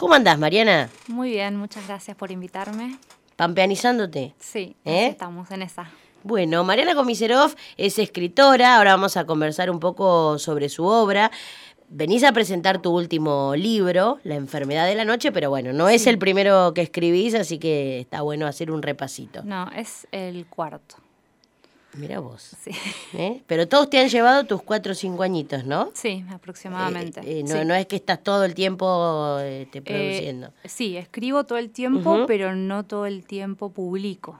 ¿Cómo andás, Mariana? Muy bien, muchas gracias por invitarme. ¿Pampeanizándote? Sí, estamos en esa. Bueno, Mariana Komisarov es escritora, ahora vamos a conversar un poco sobre su obra. Venís a presentar tu último libro, La enfermedad de la noche, pero bueno, no es el primero que escribís, así que está bueno hacer un repasito. No, es el cuarto. Mirá vos. Sí. Pero todos te han llevado tus 4 o 5 añitos, ¿no? Sí, aproximadamente. No es que estás todo el tiempo produciendo. Sí, escribo todo el tiempo, pero no todo el tiempo publico.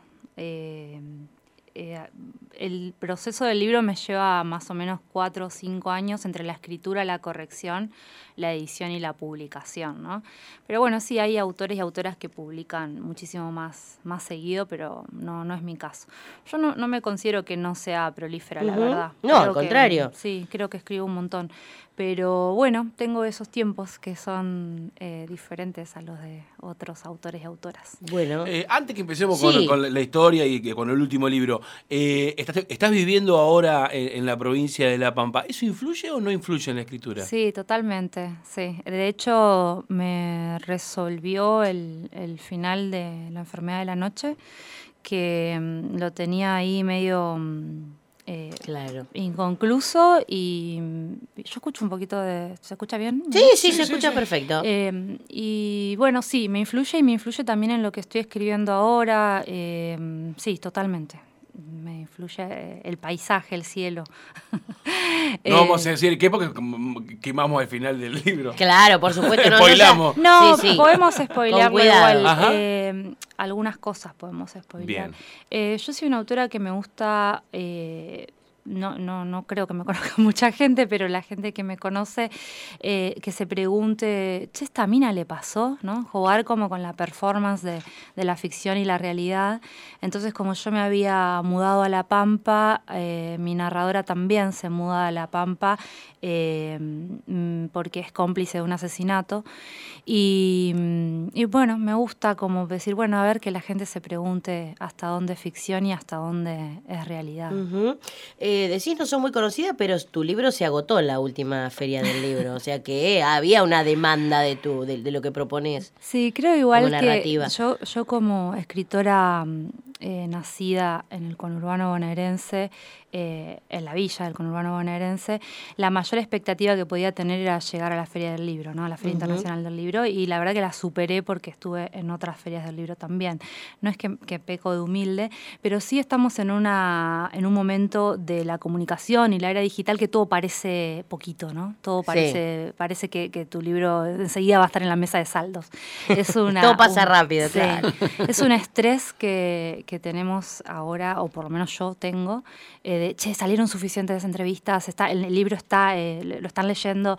El proceso del libro me lleva más o menos 4 o 5 años entre la escritura, la corrección, la edición y la publicación, ¿no? Pero bueno, sí, hay autores y autoras que publican muchísimo más seguido, pero no es mi caso. Yo no me considero que no sea prolífera, la verdad. No, Creo al contrario. Sí, creo que escribo un montón. Pero bueno, tengo esos tiempos que son diferentes a los de otros autores y autoras. Bueno. Antes que empecemos con la historia y con el último libro, ¿estás viviendo ahora en la provincia de La Pampa? ¿Eso influye o no influye en la escritura? Sí, totalmente, sí. De hecho, me resolvió el final de La enfermedad de la noche, que lo tenía ahí medio... claro. Inconcluso y yo escucho un poquito de... ¿Se escucha bien? Sí, se escucha perfecto. Y bueno, sí, me influye también en lo que estoy escribiendo ahora. Sí, totalmente. Me influye el paisaje, el cielo. No vamos a decir qué porque quemamos el final del libro. Claro, por supuesto. Spoilamos. No, podemos spoilearlo igual. Algunas cosas podemos spoilear. Bien. Yo soy una autora que me gusta... No creo que me conozca mucha gente, pero la gente que me conoce, que se pregunte, che, ¿esta mina le pasó? ¿No? Jugar como con la performance de la ficción y la realidad. Entonces, como yo me había mudado a La Pampa, mi narradora también se muda a La Pampa porque es cómplice de un asesinato. Y bueno, me gusta como decir, bueno, a ver, que la gente se pregunte hasta dónde es ficción y hasta dónde es realidad. Decís, no sos muy conocida, pero tu libro se agotó en la última feria del libro, o sea que había una demanda de lo que propones. Sí, creo igual como narrativa. Que yo como escritora nacida en el conurbano bonaerense, en la villa del conurbano bonaerense, la mayor expectativa que podía tener era llegar a la Feria del Libro, ¿no? A la Feria Internacional del Libro, y la verdad que la superé porque estuve en otras ferias del libro también. No es que peco de humilde, pero sí estamos en un momento de la comunicación y la era digital que todo parece poquito, ¿no? Todo parece que tu libro enseguida va a estar en la mesa de saldos. Todo pasa rápido, sí, claro. Es un estrés que tenemos ahora, o por lo menos yo tengo, salieron suficientes entrevistas, el libro está, lo están leyendo,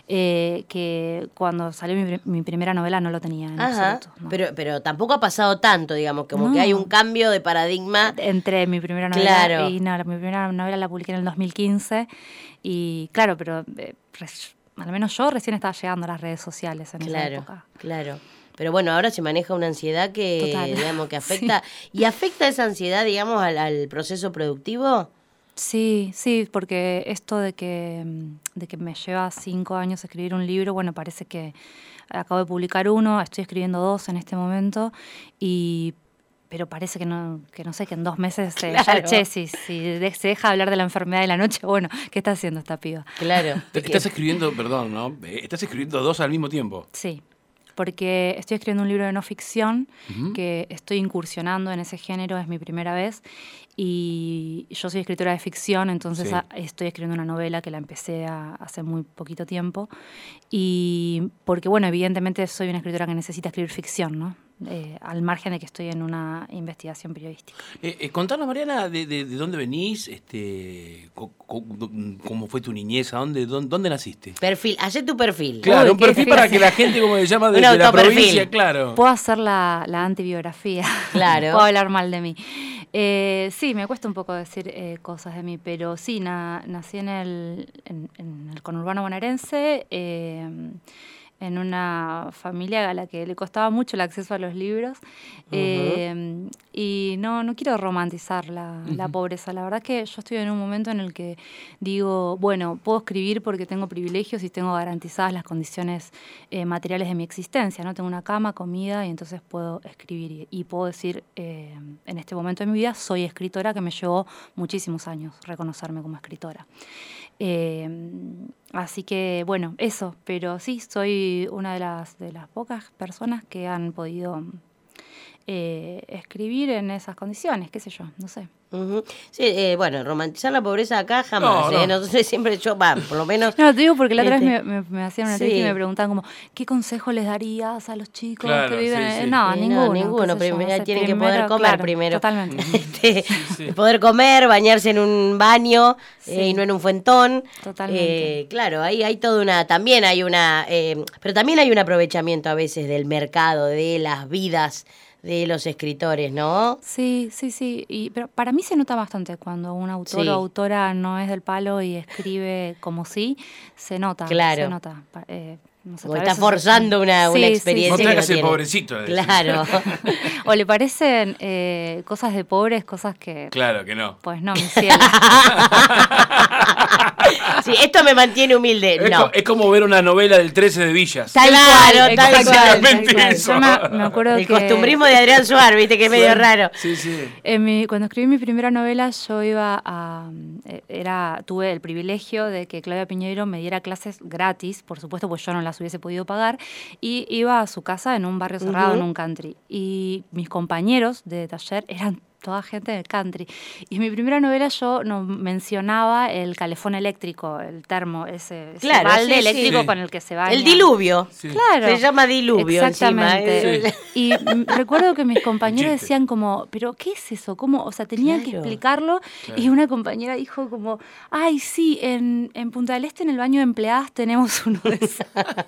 que cuando salió mi primera novela no lo tenía en absoluto. ¿No? Pero tampoco ha pasado tanto, digamos, como que hay un cambio de paradigma. Entre mi primera novela y mi primera novela la publiqué en el 2015, y claro, pero al menos yo recién estaba llegando a las redes sociales en esa época. Claro. Pero bueno, ahora se maneja una ansiedad que, digamos, que afecta. Sí. ¿Y afecta esa ansiedad, digamos, al proceso productivo? Sí, porque esto de que me lleva 5 años escribir un libro, bueno, parece que acabo de publicar uno, estoy escribiendo 2 en este momento, pero parece que no sé, que en 2 meses si se deja hablar de la enfermedad de la noche, bueno, ¿qué está haciendo esta piba? Claro. Estás escribiendo, estás escribiendo 2 al mismo tiempo. Sí. Porque estoy escribiendo un libro de no ficción, que estoy incursionando en ese género, es mi primera vez, y yo soy escritora de ficción, entonces estoy escribiendo una novela que la empecé hace muy poquito tiempo, y porque, bueno, evidentemente soy una escritora que necesita escribir ficción, ¿no? Al margen de que estoy en una investigación periodística. Contanos, Mariana, de dónde venís, cómo fue tu niñez, dónde naciste. Hacé tu perfil. Claro, un perfil para que la gente, como se llama, de la provincia, claro. Puedo hacer la antibiografía. Claro. Puedo hablar mal de mí. Sí, me cuesta un poco decir cosas de mí, pero sí, nací en el conurbano bonaerense, en una familia a la que le costaba mucho el acceso a los libros. Y no quiero romantizar la pobreza. La verdad es que yo estoy en un momento en el que digo, bueno, puedo escribir porque tengo privilegios y tengo garantizadas las condiciones materiales de mi existencia, ¿no? Tengo una cama, comida, y entonces puedo escribir. Y puedo decir, en este momento de mi vida, soy escritora, que me llevó muchísimos años reconocerme como escritora. Así que, bueno, eso. Pero sí, soy una de las pocas personas que han podido escribir en esas condiciones, qué sé yo, no sé. Sí, bueno, romantizar la pobreza acá jamás, no. Nosotros siempre, por lo menos... No, te digo porque la otra vez me hacían una entrevista y me preguntaban como, ¿qué consejo les darías a los chicos que viven en...? No, ninguno. Primero tienen que poder comer primero. Totalmente. Poder comer, bañarse en un baño y no en un fuentón. Totalmente. Claro, ahí hay toda una... También hay una... pero también hay un aprovechamiento a veces del mercado, de las vidas de los escritores, ¿no? Sí. Pero para mí se nota bastante cuando un autor o autora no es del palo y escribe como se nota. Claro. Se nota. No sé, o está forzando una experiencia. No te hagas el pobrecito. Claro. O le parecen cosas de pobres, cosas que... Claro que no. Pues no, mi cielo. Sí, esto me mantiene humilde. Es como ver una novela del 13 de Villas. Tal cual. Eso. Yo me acuerdo el costumbrismo de Adrián Suárez, viste que es medio raro. Sí. Cuando escribí mi primera novela, yo tuve el privilegio de que Claudia Piñeiro me diera clases gratis, por supuesto, pues yo no las hubiese podido pagar, y iba a su casa en un barrio cerrado, en un country. Y mis compañeros de taller eran toda gente del country. Y en mi primera novela yo mencionaba el calefón eléctrico, el termo, ese balde eléctrico con el que se baña. El diluvio. Sí. Claro. Se llama diluvio. Exactamente. Sí. Y recuerdo que mis compañeros decían como, ¿pero qué es eso? ¿Cómo? O sea, tenían que explicarlo. Claro. Y una compañera dijo como, ay, sí, en Punta del Este, en el baño de empleadas, tenemos uno de esos.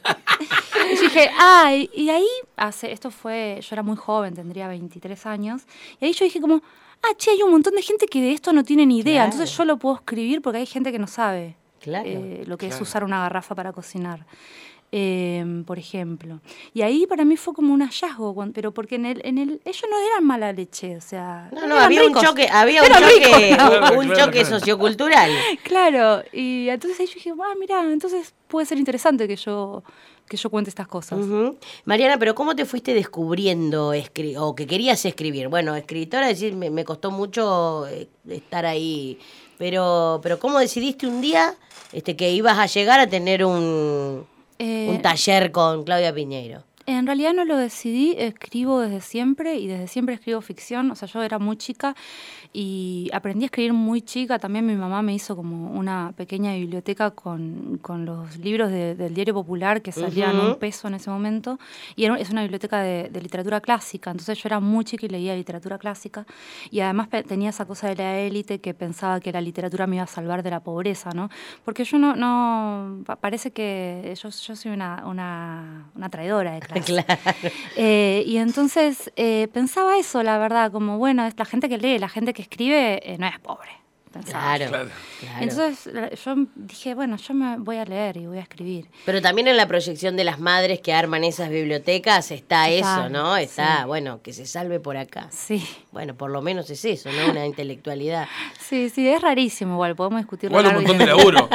Y dije, y ahí, yo era muy joven, tendría 23 años, y ahí yo dije como, hay un montón de gente que de esto no tiene ni idea, entonces yo lo puedo escribir porque hay gente que no sabe lo que es usar una garrafa para cocinar, por ejemplo. Y ahí para mí fue como un hallazgo, pero porque ellos no eran mala leche, o sea... No, había ricos. Un choque sociocultural. Claro, y entonces ahí yo dije, mira, entonces puede ser interesante que yo cuente estas cosas. Mariana, pero ¿cómo te fuiste descubriendo o que querías escribir? Bueno, escritora, me costó mucho estar ahí, pero ¿cómo decidiste un día que ibas a llegar a tener un taller con Claudia Piñeiro? En realidad no lo decidí, escribo desde siempre y desde siempre escribo ficción. O sea, yo era muy chica y aprendí a escribir muy chica. También mi mamá me hizo como una pequeña biblioteca con los libros del Diario Popular que salían $1 en ese momento. Y es una biblioteca de literatura clásica. Entonces yo era muy chica y leía literatura clásica. Y además tenía esa cosa de la élite que pensaba que la literatura me iba a salvar de la pobreza, ¿no? Porque yo no parece que yo soy una traidora de clase. Claro. Y entonces pensaba eso, la verdad, como bueno, la gente que lee, la gente que escribe no es pobre. Claro. Entonces yo dije, bueno, yo me voy a leer y voy a escribir. Pero también en la proyección de las madres que arman esas bibliotecas está eso, ¿no? Está, bueno, que se salve por acá. Sí. Bueno, por lo menos es eso, ¿no? Una intelectualidad. Sí, es rarísimo igual, podemos discutirlo. Igual un montón de laburo.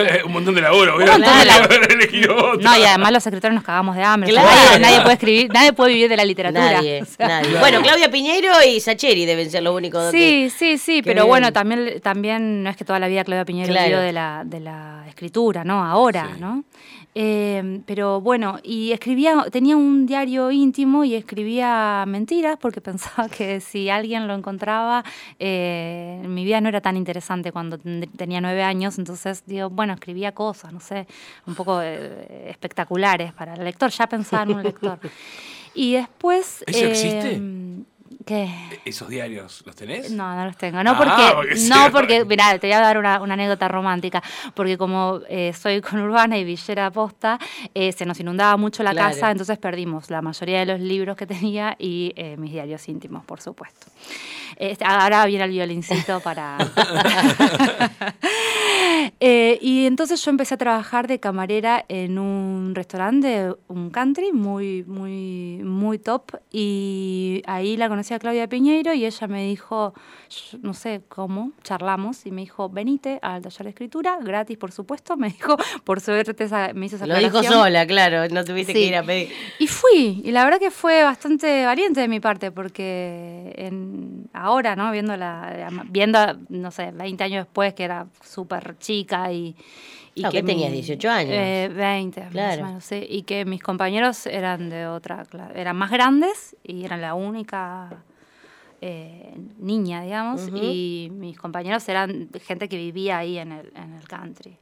No, y además los escritores nos cagamos de hambre. Claro. O sea, nadie puede escribir, nadie puede vivir de la literatura. Nadie. Bueno, Claudia Piñeiro y Sacheri deben ser los únicos. Sí, pero bueno, también no es que toda la vida Claudia Piñeiro vivió de la escritura, ¿no? Ahora, ¿no? Pero bueno, y tenía un diario íntimo y escribía mentiras porque pensaba que si alguien lo encontraba, mi vida no era tan interesante cuando tenía 9 años, entonces digo, bueno, escribía cosas, no sé, un poco espectaculares para el lector, ya pensaba en un lector. Y después... ¿Eso existe? ¿Qué? ¿Esos diarios los tenés? No los tengo. Porque mirá, te voy a dar una anécdota romántica. Porque como soy conurbana y villera posta, se nos inundaba mucho la casa, entonces perdimos la mayoría de los libros que tenía y mis diarios íntimos, por supuesto. Ahora viene el violincito para... Y entonces yo empecé a trabajar de camarera en un restaurante, un country muy, muy, muy top, y ahí la conocí a Claudia Piñeiro y ella me dijo, no sé cómo, charlamos y me dijo, venite al taller de escritura, gratis por supuesto, me dijo, por suerte me hizo esa aclaración. Lo dijo sola, claro, no tuviste que ir a pedir. Y fui, y la verdad que fue bastante valiente de mi parte, porque ahora, ¿no? Viendo, no sé, 20 años después, que era súper chica y que tenías 18 años. 20, claro. Más o menos, sí, y que mis compañeros eran de otra clase, eran más grandes y eran la única niña, digamos, y mis compañeros eran gente que vivía ahí en el country.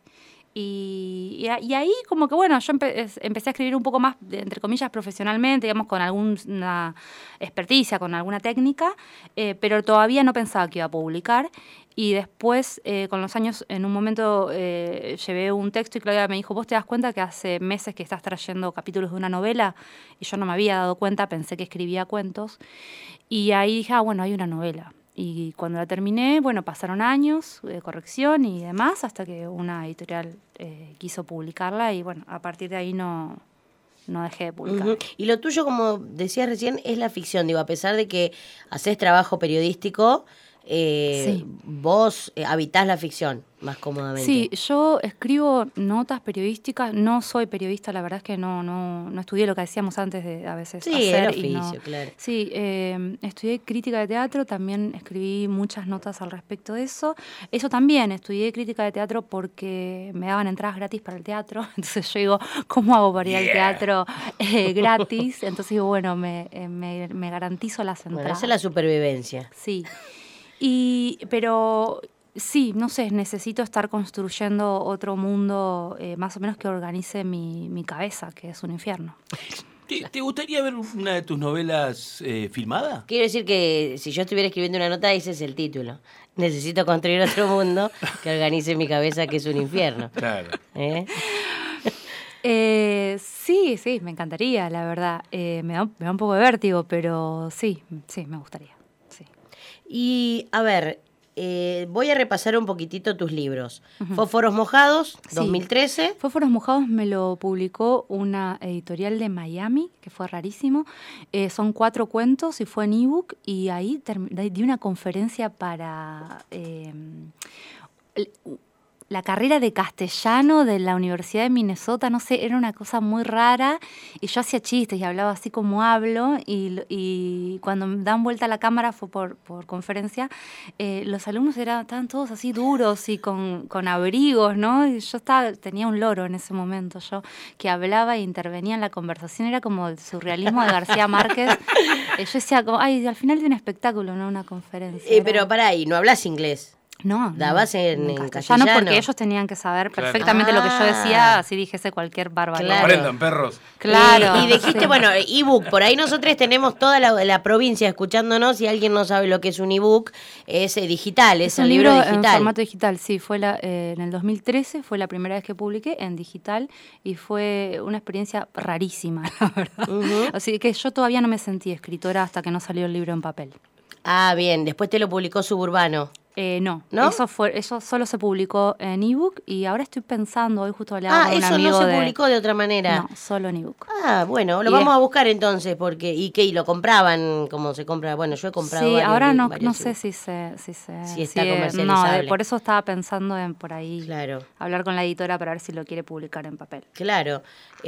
Y ahí como que bueno, yo empecé a escribir un poco más, entre comillas, profesionalmente, digamos, con alguna experticia, con alguna técnica, pero todavía no pensaba que iba a publicar. Y después, con los años, en un momento llevé un texto y Claudia me dijo, ¿vos te das cuenta que hace meses que estás trayendo capítulos de una novela? Y yo no me había dado cuenta, pensé que escribía cuentos. Y ahí dije, bueno, hay una novela. Y cuando la terminé, bueno, pasaron años de corrección y demás, hasta que una editorial quiso publicarla y bueno, a partir de ahí no dejé de publicar. Y lo tuyo, como decías recién, es la ficción, digo, a pesar de que haces trabajo periodístico, sí. Vos habitás la ficción más cómodamente. Sí, yo escribo notas periodísticas, no soy periodista, la verdad es que no estudié lo que decíamos antes de a veces hacer. El oficio, claro. Sí, estudié crítica de teatro, también escribí muchas notas al respecto de eso. Eso también, estudié crítica de teatro porque me daban entradas gratis para el teatro, entonces yo digo, ¿cómo hago para ir al teatro gratis? Entonces digo, bueno, me garantizo las entradas. Bueno, esa es la supervivencia. Sí, pero... Sí, no sé, necesito estar construyendo otro mundo más o menos que organice mi cabeza, que es un infierno. ¿Te gustaría ver una de tus novelas filmada? Quiero decir que si yo estuviera escribiendo una nota, ese es el título. Necesito construir otro mundo que organice mi cabeza, que es un infierno. Claro. Sí, me encantaría, la verdad. Me da un poco de vértigo, pero sí, me gustaría. Sí. Y, a ver... voy a repasar un poquitito tus libros. Fósforos Mojados, 2013. Sí. Fósforos Mojados me lo publicó una editorial de Miami, que fue rarísimo. Son 4 cuentos y fue en ebook. Y ahí di una conferencia para... la carrera de castellano de la Universidad de Minnesota, no sé, era una cosa muy rara, y yo hacía chistes y hablaba así como hablo, y cuando me dan vuelta a la cámara, fue por conferencia, los alumnos estaban todos así duros y con abrigos, ¿no? Y yo tenía un loro en ese momento, yo que hablaba e intervenía en la conversación, era como el surrealismo de García Márquez. Yo decía, al final de un espectáculo, no una conferencia. Pero pará, ahí, ¿no hablas inglés? No. ¿Dabas en castellano? Porque ellos tenían que saber perfectamente lo que yo decía, así dijese cualquier barbaridad. Claro. Aprendan, perros. Claro. Y dijiste, bueno, ebook, por ahí nosotros tenemos toda la provincia escuchándonos, y alguien no sabe lo que es un ebook, es digital, es un libro digital. En formato digital, sí, fue en el 2013, fue la primera vez que publiqué en digital, y fue una experiencia rarísima, la verdad. Así que yo todavía no me sentí escritora hasta que no salió el libro en papel. Ah, bien, después te lo publicó Suburbano. No, eso solo se publicó en ebook, y ahora estoy pensando, hoy justo hablaba con un amigo eso no se publicó de otra manera. No, solo en ebook. Ah, bueno, lo vamos a buscar entonces, porque y lo compraban como se compra. Bueno, yo he comprado. Sí, ahora no sé si está comercializable. No, por eso estaba pensando en por ahí claro. Hablar con la editora para ver si lo quiere publicar en papel. Claro.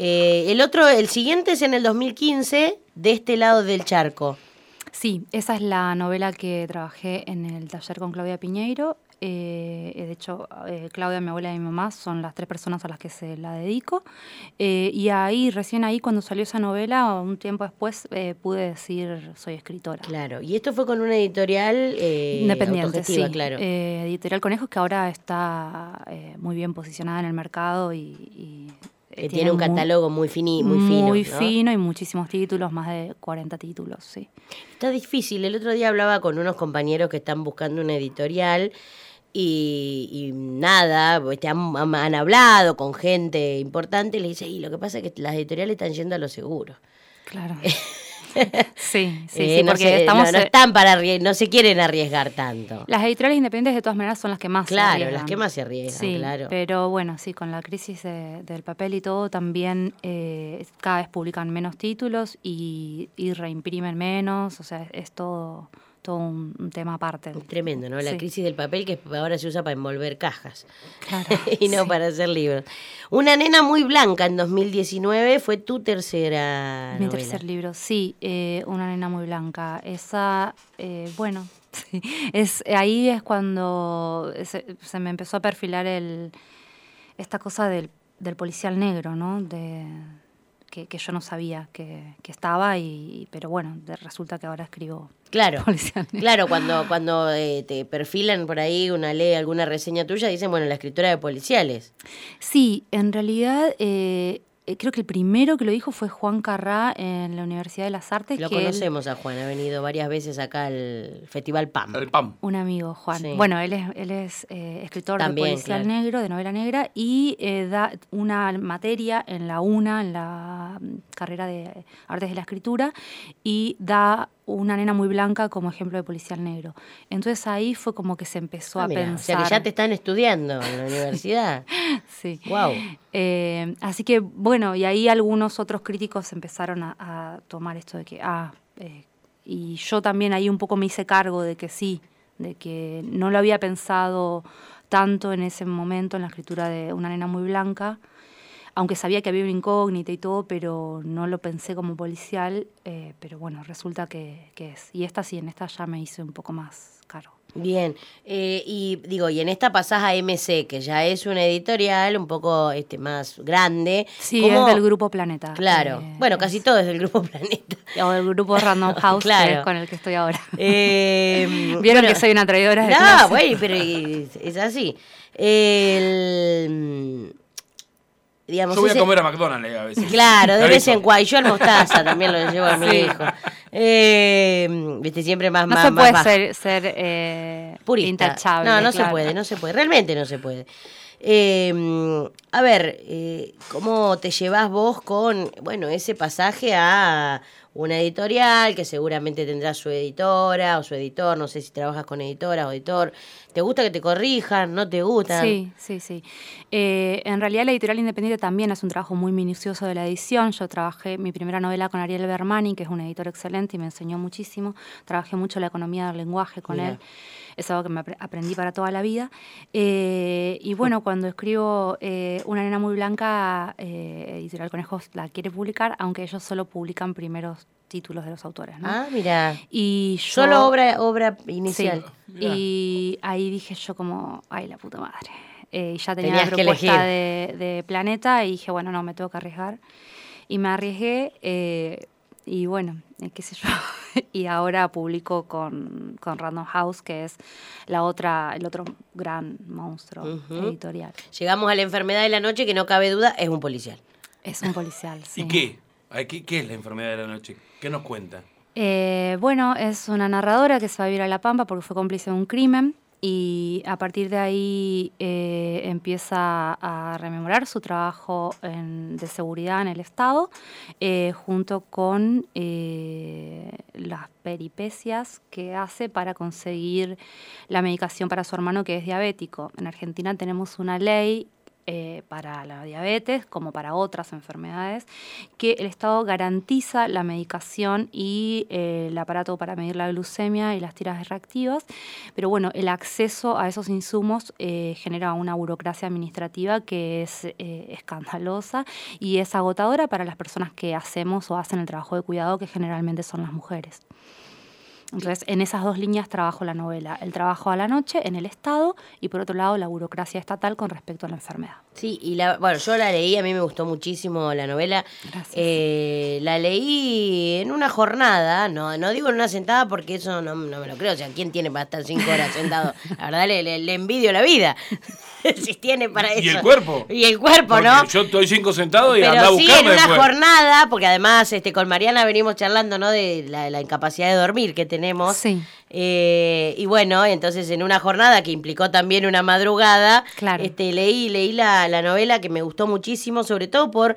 El siguiente es en el 2015, De este lado del charco. Sí, esa es la novela que trabajé en el taller con Claudia Piñeiro. De hecho, Claudia, mi abuela y mi mamá son las 3 personas a las que se la dedico. Y recién ahí, cuando salió esa novela, un tiempo después, pude decir soy escritora. Claro, y esto fue con una editorial independiente, sí. Claro. Editorial Conejos, que ahora está muy bien posicionada en el mercado y que tiene un catálogo muy fino. Muy ¿no? fino y muchísimos títulos, más de 40 títulos, sí. Está difícil. El otro día hablaba con unos compañeros que están buscando una editorial y nada, han hablado con gente importante y le dice, y lo que pasa es que las editoriales están yendo a lo seguro. Claro. Sí, porque no están para no se quieren arriesgar tanto. Las editoriales independientes de todas maneras son las que más se arriesgan. Claro, las que más se arriesgan, sí, claro. Pero bueno, sí, con la crisis del papel y todo, también cada vez publican menos títulos y reimprimen menos, o sea, es todo un tema aparte. Tremendo, ¿no? La crisis del papel que ahora se usa para envolver cajas. Claro, y no para hacer libros. Una nena muy blanca en 2019 fue tu tercera novela. Mi tercer libro, sí, Una nena muy blanca. Esa, bueno, sí, ahí es cuando se me empezó a perfilar esta cosa del policial negro, ¿no? Que yo no sabía que estaba, pero bueno, resulta que ahora escribo. Claro, claro, cuando te perfilan por ahí alguna reseña tuya, dicen, bueno, la escritora de policiales. Sí, en realidad creo que el primero que lo dijo fue Juan Carrá en la Universidad de las Artes. Lo conocemos a Juan, ha venido varias veces acá al Festival PAM. El PAM. Un amigo, Juan. Sí. Bueno, él es escritor también, de policial negro, de novela negra, y da una materia en la carrera de Artes de la Escritura, y da Una nena muy blanca como ejemplo de policial negro. Entonces ahí fue como que se empezó a pensar. O sea que ya te están estudiando en la universidad. Sí. Wow. Así que bueno, y ahí algunos otros críticos empezaron a tomar esto de que, y yo también ahí un poco me hice cargo de que sí, de que no lo había pensado tanto en ese momento en la escritura de Una nena muy blanca, aunque sabía que había una incógnita y todo, pero no lo pensé como policial, pero bueno, resulta que es. Y esta sí, en esta ya me hice un poco más cargo. Bien, y en esta pasás a MC, que ya es una editorial un poco más grande. Sí, es del Grupo Planeta. Claro, bueno, casi todo es del Grupo Planeta. O del Grupo Random House, claro. Que es con el que estoy ahora. Vieron que soy una traidora de clase. Bueno, pero es así. Digamos, yo voy a comer a McDonald's a veces. Claro, de vez en cuando. Y yo al mostaza también lo llevo a mi hijo. Viste, siempre más no más, se más puede ser purista. Intachable. No claro. se puede. Realmente no se puede. A ver, ¿cómo te llevas vos con, ese pasaje a una editorial que seguramente tendrá su editora o su editor? No sé si trabajas con editora o editor. ¿Te gusta que te corrijan? ¿No te gusta? Sí. En realidad la editorial independiente también hace un trabajo muy minucioso de la edición. Yo trabajé mi primera novela con Ariel Bermani, que es un editor excelente y me enseñó muchísimo. Trabajé mucho la economía del lenguaje con él. Es algo que me aprendí para toda la vida. Y bueno, cuando escribo Una nena muy blanca, Editorial Conejos la quiere publicar, aunque ellos solo publican primeros títulos de los autores, ¿no? Ah, mira. Y yo, solo obra inicial. Sí. Y ahí dije yo como, ay, la puta madre. Ya tenía la propuesta de Planeta y dije, bueno, no, me tengo que arriesgar. Y me arriesgué y bueno, qué sé yo. Y ahora publico con Random House, que es el otro gran monstruo editorial. Llegamos a La enfermedad de la noche, que no cabe duda, es un policial. Es un policial, sí. ¿Y qué? ¿Qué es La enfermedad de la noche? ¿Qué nos cuenta? Bueno, es una narradora que se va a vivir a La Pampa porque fue cómplice de un crimen. Y a partir de ahí empieza a rememorar su trabajo de seguridad en el Estado, junto con las peripecias que hace para conseguir la medicación para su hermano, que es diabético. En Argentina tenemos una ley para la diabetes, como para otras enfermedades, que el Estado garantiza la medicación y el aparato para medir la glucemia y las tiras reactivas, pero bueno, el acceso a esos insumos genera una burocracia administrativa que es escandalosa y es agotadora para las personas que hacemos o hacen el trabajo de cuidado, que generalmente son las mujeres. Entonces, en esas dos líneas trabajo la novela. El trabajo a la noche en el Estado y, por otro lado, la burocracia estatal con respecto a la enfermedad. Sí, y yo la leí, a mí me gustó muchísimo la novela. Gracias. La leí en una jornada, no digo en una sentada porque eso no me lo creo. O sea, ¿quién tiene para estar 5 horas sentado? La verdad, le envidio la vida. Si tiene para eso. ¿Y el cuerpo? Y el cuerpo, porque ¿no? Yo estoy 5 sentados y anda a buscarme después. Pero sí, en una jornada, porque además con Mariana venimos charlando, ¿no? De la incapacidad de dormir que tenemos. Sí. Y bueno, entonces en una jornada que implicó también una madrugada, claro. leí la novela, que me gustó muchísimo, sobre todo por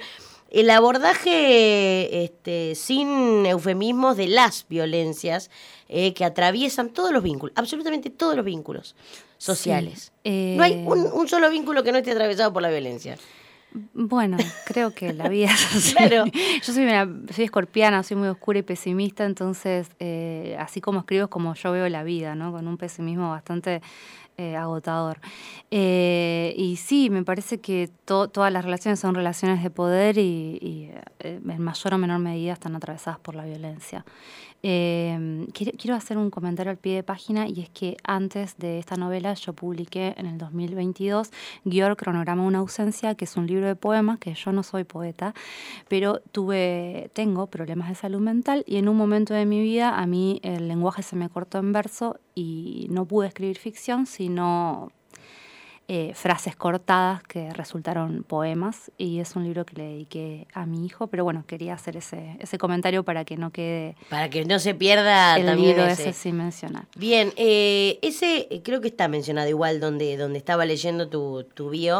el abordaje sin eufemismos de las violencias que atraviesan todos los vínculos, absolutamente todos los vínculos sociales. No hay un solo vínculo que no esté atravesado por la violencia. Bueno, creo que la vida es así. Claro. Yo soy escorpiana, soy muy oscura y pesimista, entonces así como escribo es como yo veo la vida, ¿no? Con un pesimismo bastante agotador. Y sí, me parece que todas las relaciones son relaciones de poder y en mayor o menor medida están atravesadas por la violencia. Quiero hacer un comentario al pie de página, y es que antes de esta novela yo publiqué en el 2022 Györ, Cronograma de una ausencia, que es un libro de poemas, que yo no soy poeta, pero tengo problemas de salud mental, y en un momento de mi vida a mí el lenguaje se me cortó en verso y no pude escribir ficción, sino frases cortadas que resultaron poemas, y es un libro que le dediqué a mi hijo, pero bueno, quería hacer ese comentario para que no quede... Para que no se pierda el también libro ese sin mencionar. Bien, ese creo que está mencionado igual donde estaba leyendo tu bio,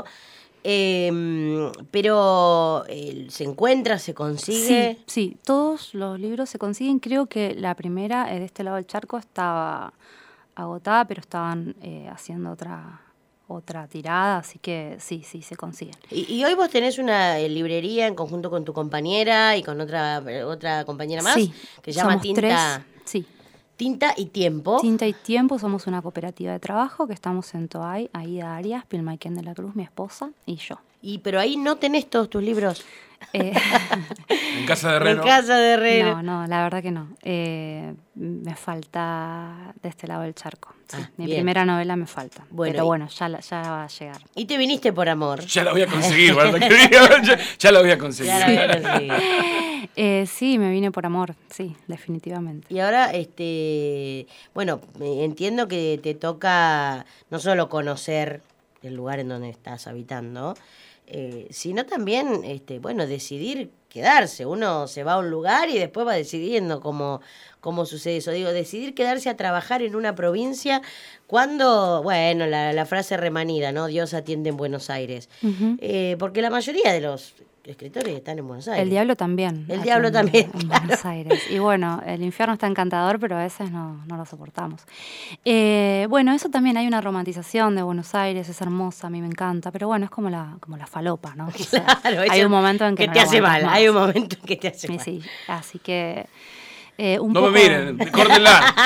pero se encuentra, se consigue... Sí, todos los libros se consiguen. Creo que la primera, de este lado del charco, estaba agotada, pero estaban haciendo otra tirada, así que sí, se consiguen. Y hoy vos tenés una librería en conjunto con tu compañera y con otra compañera más, sí, que se llama somos Tinta. 3, sí. Tinta y Tiempo. Tinta y Tiempo, somos una cooperativa de trabajo que estamos en Toay, Aida Arias, Pilmaiquén de la Cruz, mi esposa, y yo. Pero ahí no tenés todos tus libros. En Casa de Reno. En Casa de Reno. No, la verdad que no. Me falta de este lado del charco. Sí, mi bien. primera novela me falta. Bueno, pero bueno, ya va a llegar. Y te viniste por amor. Ya la voy a conseguir, ya la voy a conseguir. Ya la voy a conseguir. Sí, me vine por amor, sí, definitivamente. Y ahora, bueno, entiendo que te toca no solo conocer el lugar en donde estás habitando, sino también, bueno, decidir quedarse. Uno se va a un lugar y después va decidiendo cómo sucede eso. Digo, decidir quedarse a trabajar en una provincia cuando, bueno, la frase remanida, ¿no? Dios atiende en Buenos Aires. Uh-huh. Porque la mayoría de los escritores están en Buenos Aires. El diablo también. El diablo también. En Buenos Aires. Y bueno, el infierno está encantador, pero a veces no lo soportamos. Bueno, eso también, hay una romantización de Buenos Aires, es hermosa, a mí me encanta, pero bueno, es como la falopa, ¿no? O sea, claro, hay un momento en que te hace mal, más. Hay un momento en que te hace mal. Sí, así que... no poco... me miren, córtenla.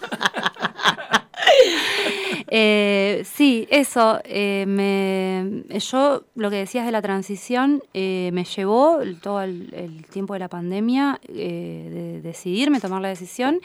Sí, eso. Yo, lo que decías de la transición, me llevó todo el tiempo de la pandemia de decidirme, tomar la decisión.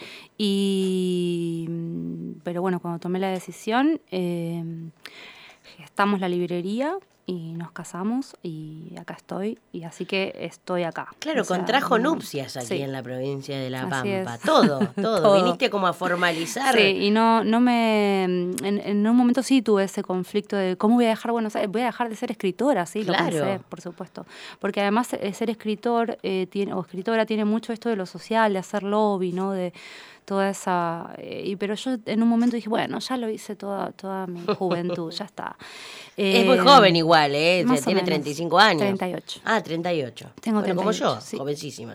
Pero bueno, cuando tomé la decisión, gestamos la librería y nos casamos y acá estoy, y así que estoy acá. Claro, contrajo nupcias aquí en la provincia de La Pampa. Todo. Viniste como a formalizar. Sí, y no me... En un momento sí tuve ese conflicto de cómo voy a dejar Buenos Aires, voy a dejar de ser escritora, sí, claro. Lo pensé, por supuesto. Porque además ser escritor o escritora tiene mucho esto de lo social, de hacer lobby, ¿no? De toda esa... pero yo en un momento dije, bueno, ya lo hice toda mi juventud, ya está. Es muy joven igual, más tiene o menos, 35 años. 38. Ah, 38. Tengo 38, como yo, sí. Jovencísima.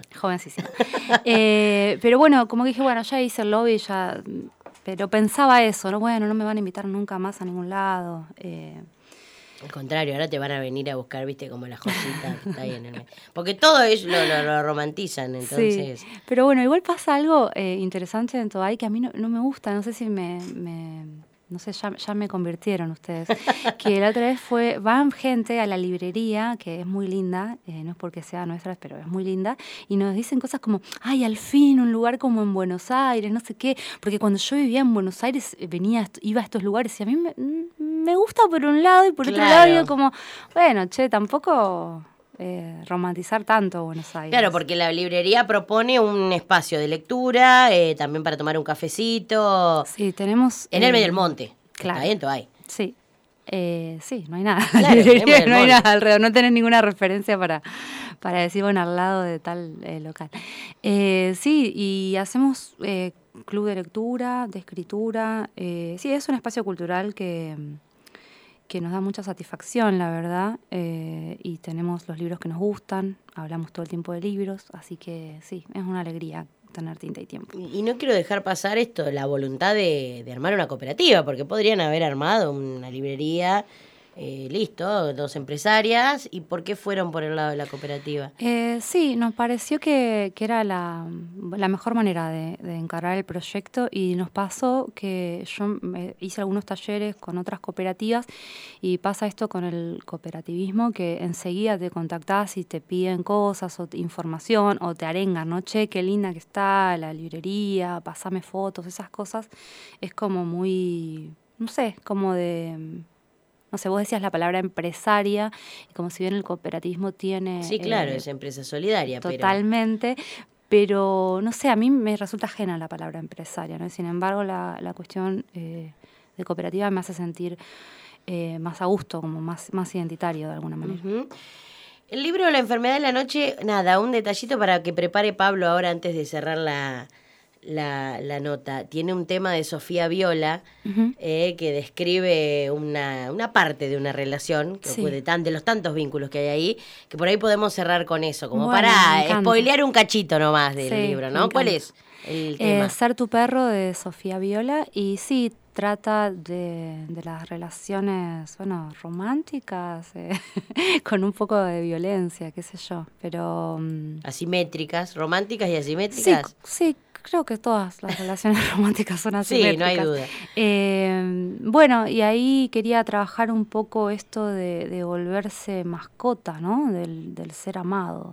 Pero bueno, como que dije, bueno, ya hice el lobby, ya... Pero pensaba eso, ¿no? Bueno, no me van a invitar nunca más a ningún lado. Al contrario, ahora te van a venir a buscar, viste, como la Josita que está ahí en el medio. Porque todo ellos lo romantizan, entonces. Sí, pero bueno, igual pasa algo interesante en Toay que a mí no me gusta, no sé si no sé, ya me convirtieron ustedes. Que la otra vez van gente a la librería, que es muy linda, no es porque sea nuestra, pero es muy linda, y nos dicen cosas como, ay, al fin, un lugar como en Buenos Aires, no sé qué, porque cuando yo vivía en Buenos Aires, iba a estos lugares, y a mí me gusta por un lado, y por otro lado digo como, bueno, tampoco... romantizar tanto Buenos Aires. Claro, porque la librería propone un espacio de lectura, también para tomar un cafecito. Sí, tenemos... En el medio del monte. Claro. Está bien, Toay. Sí. Sí, no hay nada. Claro, no hay nada alrededor, no tenés ninguna referencia para decir, bueno, al lado de tal local. Sí, y hacemos club de lectura, de escritura. Sí, es un espacio cultural que que nos da mucha satisfacción, la verdad, y tenemos los libros que nos gustan, hablamos todo el tiempo de libros, así que sí, es una alegría tener Tinta y Tiempo. Y no quiero dejar pasar esto, la voluntad de armar una cooperativa, porque podrían haber armado una librería, listo, 2 empresarias, ¿y por qué fueron por el lado de la cooperativa? Sí, nos pareció que era la mejor manera de encarar el proyecto, y nos pasó que yo hice algunos talleres con otras cooperativas, y pasa esto con el cooperativismo, que enseguida te contactás y te piden cosas o información o te arengan, ¿no? Che, qué linda que está la librería, pasame fotos, esas cosas. Es como muy, no sé, como de... No sé, vos decías la palabra empresaria, y como si bien el cooperativismo tiene... Sí, claro, es empresa solidaria. Totalmente, pero no sé, a mí me resulta ajena la palabra empresaria, ¿no? Sin embargo, la cuestión de cooperativa me hace sentir más a gusto, como más identitario de alguna manera. Uh-huh. El libro La enfermedad de la noche, nada, un detallito para que prepare Pablo ahora antes de cerrar la nota. Tiene un tema de Sofía Viola, uh-huh, que describe una parte de una relación, que sí, de los tantos vínculos que hay ahí, que por ahí podemos cerrar con eso, como bueno, para spoilear un cachito nomás del libro, ¿no? ¿Cuál es el tema? Ser tu perro, de Sofía Viola, y sí, trata de las relaciones, bueno, románticas, con un poco de violencia, qué sé yo, pero... asimétricas, románticas y asimétricas. Sí, creo que todas las relaciones románticas son asimétricas. Sí, no hay duda. Bueno, y ahí quería trabajar un poco esto de volverse mascota, ¿no? Del ser amado.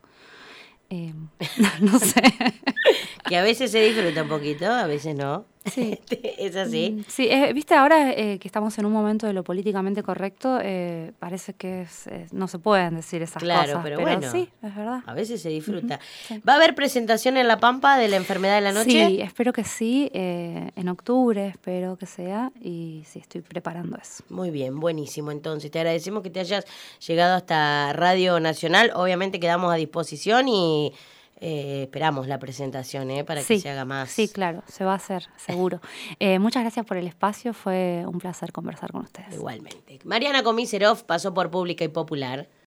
No sé. Que a veces se disfruta un poquito, a veces no. Sí. ¿Es así? Sí, viste, ahora que estamos en un momento de lo políticamente correcto, parece que no se pueden decir esas cosas. Claro, pero bueno, sí, es verdad. A veces se disfruta. Uh-huh, sí. ¿Va a haber presentación en La Pampa de La enfermedad de la noche? Sí, espero que sí, en octubre espero que sea, y sí, estoy preparando eso. Muy bien, buenísimo. Entonces, te agradecemos que te hayas llegado hasta Radio Nacional. Obviamente quedamos a disposición y... esperamos la presentación para que se haga más. Sí, claro, se va a hacer, seguro. Muchas gracias por el espacio, fue un placer conversar con ustedes. Igualmente. Mariana Komisarov pasó por Pública y Popular.